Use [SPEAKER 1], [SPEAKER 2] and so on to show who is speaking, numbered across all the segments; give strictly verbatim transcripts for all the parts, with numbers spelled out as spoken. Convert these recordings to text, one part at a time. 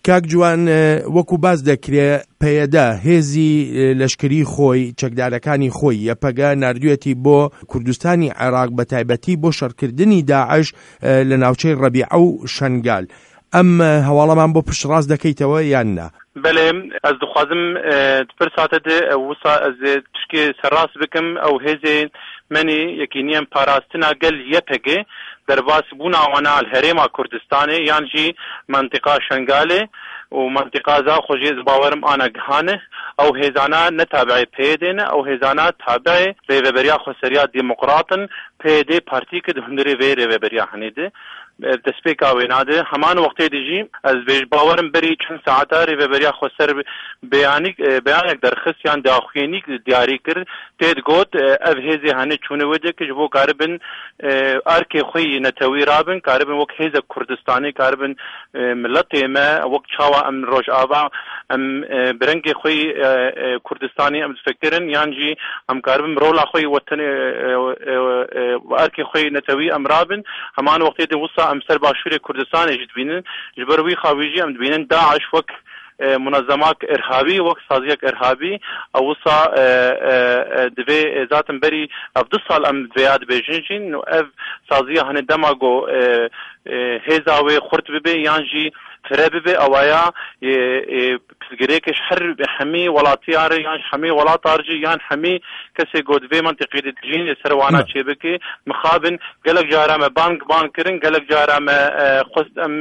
[SPEAKER 1] کاک جوان وەکو باز دەکرێت پەیەدا هێزی لەشکری خۆی چەکدارەکانی خۆی یەپەگە ناردوێتی بۆ کوردستانی عێراق بە تایبەتی بۆ شەڕکردنی داعش لە ناوچەی ڕەبیعە و شەنگال. ئەم هەواڵەمان بۆ پشتڕاست دەکەیتەوە یان نا؟
[SPEAKER 2] بەڵێ ئەس دخوازم پرساتە وسا ئەز تشکی سەرڕاست بکەم ئەو هێزێ منی یەکینیان پاراستنا گەل یەپەگێ دەرباس بوونا وەنا هەرێما کوردستانê یان jî منطقا şengalê û منطقا Zaxojê ez bawerim ana gihane ew hêzana ne tabiê P Y D ne ew hêzana tabiê rêveberiya Xweseriya Demokratin P Y D partî ki di hundirê vê rêveberiya henê de destpêka wê nade heman wextê de jî ez bêj bawerim berî çend saeta rêveberiya Xweser beyanîk beyanek derxist yan daxuyenîk diyarî kir tê digot ev hêzê henê çûne wê de ki ji bo karibin erkê xwe yî netewî rabin karibin wek hêzek Kurdistanê karibin milletê me wek çawa em rojava em bi rengê xwe Kurdistanê em difekirin yan jî em karibin rola xwe wetenê erkê xwe netewî em rabin heman wextê de wisa em ser başûrê Kurdistanê jî dibînin ji ber wî xawî jî em dibînin Daeş wek منظمات ارهابی وقت سازیک ارهابی او وسا دوی ذاتن بری افد سال ام بیاد بیجنجین نو اف سازیه هنه دماغو هزاوی خورت ببی یانجی فرابي بي أوايا بسجريكش حر حمي ولا طيارة يعني حمي ولا طارجي يعني حمي كسي جود في منطقة الجين سروانات شبكة مخابن قالك جارا ما بانك بانكرين قالك جارا ما خست أم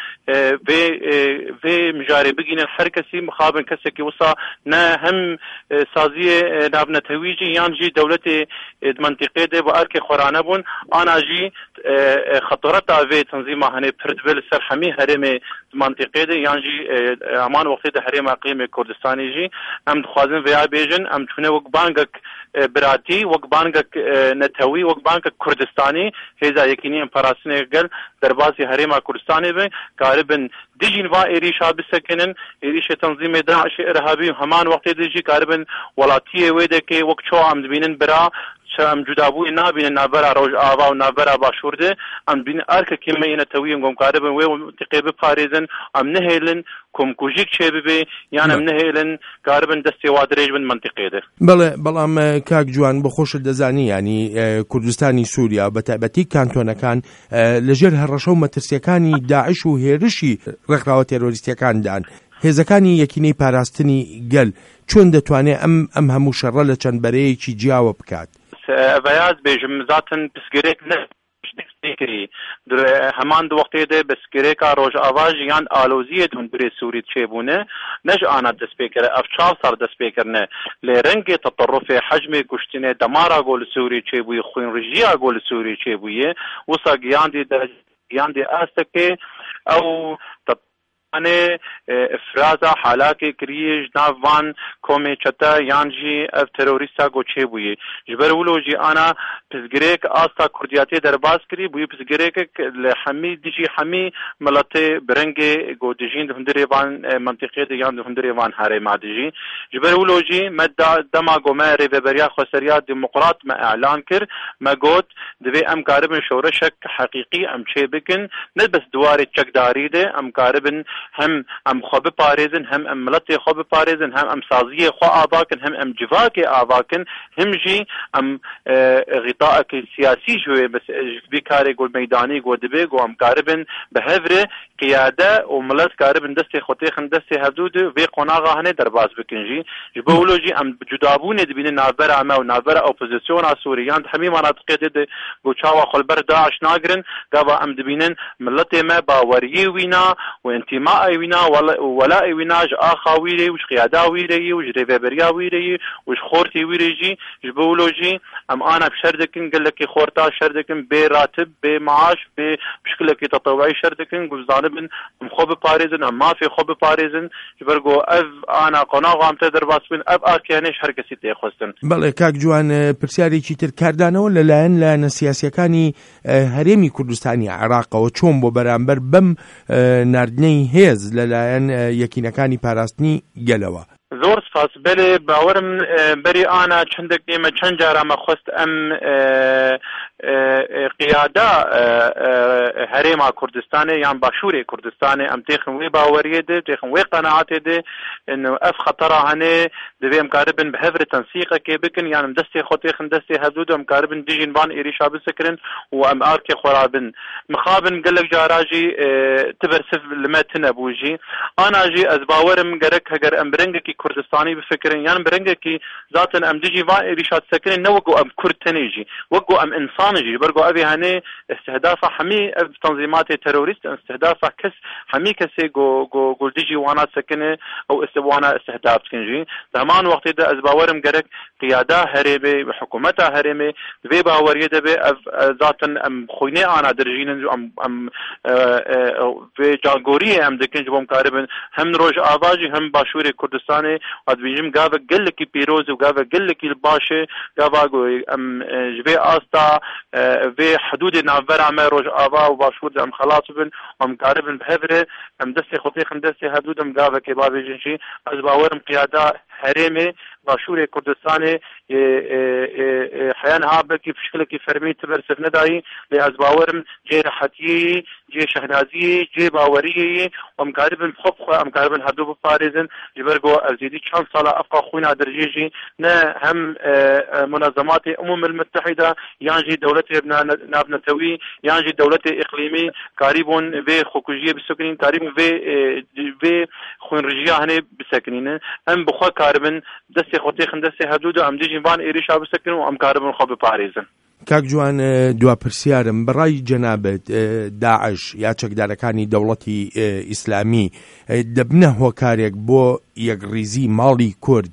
[SPEAKER 2] في في مجاري بقين الحركسي مخابن كسي كي وصا نا هم سازية نابنا تويجي يعني جي دولتي منطقة دي وأركي خورانبون أنا جي خطرتها في تنظيمها هني بردبل سر حمي هرمي منطقه ده یان جی امان وقتی ده حریم اقلیم کردستانی جی ام دخوازن ویا بیجن ام چونه وک بانگک براتی وک بانگک نتوی وک بانگک کردستانی هزا یکینی ام پراسنه گل در بازی حریم کردستانی به قاربن دیجین و ایریشا بسکنن ایریش تنظیم داعش ارهابی همان وقتی دیجی قاربن ولاتیه ویده که وک چو ام دبینن برا ام جدابوی نابین نابرا روج آوا و نابرا باشورده ام بین ارک کمی نتوی ام قاربن و منطقه بپاریزن ام نهیلن کم کوجیک چه ببی یعنی ام نهیلن قاربن دستی وادریج من منطقه ده.
[SPEAKER 1] بله بلام کاک جوان بخوش دزانی یعنی کردستانی سوریا بتابتی کانتونکان لجر هرشو مترسیکانی داعش و هێرشی ڕێکخراوە تێرۆریستیەکان دان هێزەکانی یەکینەی پاراستنی گەل چۆن دەتوانێت ئەم ئەم هەموو شەڕە لە چەند بەرەیەکی جیاوە بکات؟
[SPEAKER 2] ئەڤەیاز بێژم زاتن پسگرێک نە کری همان دو وقتی ده بسکرێکا ڕۆژئاوا ژیان ئالۆزیە هەندێ سووریت چێبوونە نەژ ئانا دەستپێکەرە ئەف چاو سەر دەستپێکردنە لێ ڕەنگێ تەطەڕفێ حەجمێ کوشتنێ دەمارا گۆ لە سووری چێبووی خوێنڕژییا گۆ لە سووری چێبوویە وسا گیاندی گیاندی ئاستەکێ ئەو أنا إفرازا حالاكي كريج نافان كومي چتا يانجي اف تيروريستا گوچه بوي جبرولو جي أنا بسگريك آستا كردياتي درباز كري بوي بسگريك لحمي ديجي حمي ملاتي برنگي گو ديجين هندري وان منطقه دي يان هندري وان هاري ما ديجي جبرولو جي مدى دما گوما ريفبريا خسريا ديمقراط ما اعلان كر ما گوت دوي ام قاربن شورشك حقيقي ام چه بكن نبس دواري چك داري ده ام قاربن هم ام خوب پاريزن هم ام ملتي خوب پاريزن هم ام سازيه خو آباكن هم ام جواكي آباكن هم جي ام غطاءك السياسي شوي بس بكاري قول ميداني قول دبي قول ام قاربن بهفره قيادة وملت قاربن دستي خوتيخن دستي هدود في قناغا هني درباز بكنجي جبولو جي ام جدابوني دبين نابرا ما ونابرا اوبوزيسيون سوريان حمي مناطق دي قوچاوا خلبر داعش ناقرن قابا ام دبينن ملتي ما باوريه وينا وانتماء وينا ولا وينا آخا ويري وش قيادة ويري وش ريفبريا ويري وش خورتي ويريجي جبولوجي أم أنا بشردكن قال لك خورتا شردكن براتب بمعاش بشكلك تطوعي شردكن قزانبن أم خوب باريزن أم ما في خوب باريزن جبرجو أف أنا قناة عم تقدر باسبن أف أركيانش حركة تأخذن.
[SPEAKER 1] بله كاك جوان برسياري كتير كردانه ولا لان لان سياسي كاني هرمي كردستاني عراق وشوم ببرامبر بم نردني هز للاين يكينكاني باراستني جلوا
[SPEAKER 2] زۆر سپاس بەێ باوەرم بەری ئانا چندێک دێمە چەند جارامە خۆست ئەم قیادا هەرێما کوردستانê یان باشوورê کوردستانê ئەم تێخم wê باوەریê de têxim wê qenaetê de ev xetera hene divê em karibin bi hev re tensiqekê bikin yan em destê xwe têxin destê hevdû de em karibin dijîn van êrîşa bisekirin û em arkê xwe rabin mixabin gelek cara jî tibersiv li me tune bû jî ana jî ez bawerim gerek heger em bi rengekî Kurdistanî bifikirin yan bi rengekî zaten em dijî van êrîşa disekirin ne wek em Kurd tenê jî wek em insan jî ber got evê hene istihdafa hemî ev tanzîmatê terorîst istihdafa kes hemî kesê got dijî wana sekine ew wana istihdaf dikin jî di heman wextê de ez bawerim gerek qiyada herêmê hikûmeta herêmê vê baweriyê de bê ev zaten em xwînê ana dirjînin em vê cagoriyê em dikin ji bo em karibin hem Rojava jî hem Başûrê Kurdistanê ez dibîjim gavek gelekî pîroz û gavek gelekî baş e gava em ji vê asta vê hidûdê navbera me Rojava û Başûr de em xelas bibin em karibin bi hev re em destê xwe têxin destê hevdû de em gavekê bavêjin jî ez bawerim qiyada herêmê Başûrê Kurdistanê heyan habekî pişkilekî fermî tibersiv nedayî lê ez bawerim cê rehetiyê cê şehnaziyê cê baweriyê em karibin xwe xwe em karibin herdû biparêzin ji ber got ev zêdî çend sala efqa xwîna dirjî jî ne hem munezematê Umûmil Muttehîda yan jî dewletê navnetewî yan jî dewletê iqlîmî karîbûn vê xwekujiyê bisekinîn karîbûn vê vê xwînrijiya hinê bisekinînin em bi xwe karibin destê xwe têxin destê hevdû de em dijîn van êrîşa bisekirin û em karibin xwe biparêzin.
[SPEAKER 1] کاک جوان دوا پرسیارم بەڕای جەنابەت داعش یا چەکدارەکانی دەوڵەتی ئیسلامی دەبنە هۆکارێک بۆ یەکڕیزی ماڵی کورد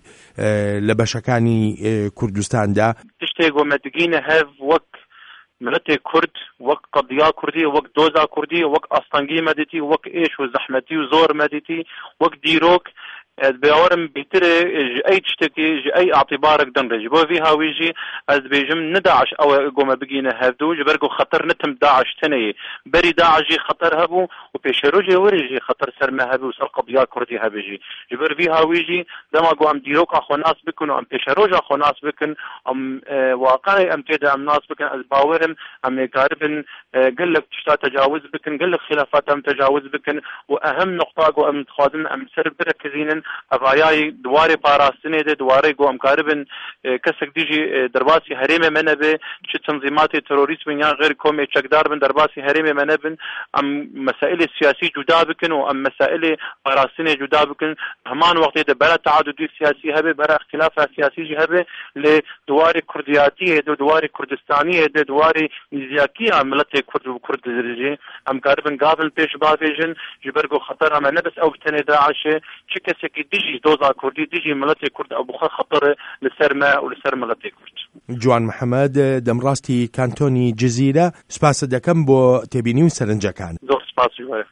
[SPEAKER 1] لە بەشەکانی کوردستاندا
[SPEAKER 2] تشتێک گۆمەتگینە هەv وەک ملتê Kurd wek qediya Kurdî wek doza Kurdî wek astangî me dîtî wek êş û zehmetî û zor me dîtî wek dîrok ez bawerim bîtirê ji ey tiştekî ji ey etîbarek din re ji bo vî hawî jî ez dibêjim ne Daeş ew gome bigîne hevdû ji ber got xeter netim Daeş tenê berî Daeş jî xeter hebû û pêşerojê werî jî xeter ser me hebû ser qediya Kurdî hebe jî ji ber vî hawî jî dema got em dîroka xwe nas bikin û em pêşeroja xwe nas bikin em waqeyê em tê de em nas bikin ez bawerim em ê karibin gelek tişta tecawuz bikin gelek xilafat em tecawuz bikin û ehem noqta got em dixwazin em ser birekizînin evayayê diwarê parastinê de diwarê got em karibin kesek dijî derbasî herêmê me nebe çi tanzîmatê terorîst bin yan xêr komê çekdar bin derbasî herêmê me nebin em mesailê siyasî cuda bikin û em mesailê parastinê cuda bikin heman wextê de bera teadudî siyasî hebe bera ixtilafa siyasî jî hebe lê diwarê kurdiyatiyê de diwarê kurdistaniyê de diwarê nîziyakiya miletê Kurd û Kurd jî em karibin gavin pêş bavêjin ji ber got xetera me nebes ew tenê Daişê çi kesekî dijî doza Kurdî dijî miletê Kurd ew bixwe xetere li ser me û li ser miletê Kurd.
[SPEAKER 1] جوان محەممەد دەمڕاستی کانتۆنی جززیرە سوپاس دەکەم بۆ تێبینی و سەرنجەکان.
[SPEAKER 2] زۆر سپاس.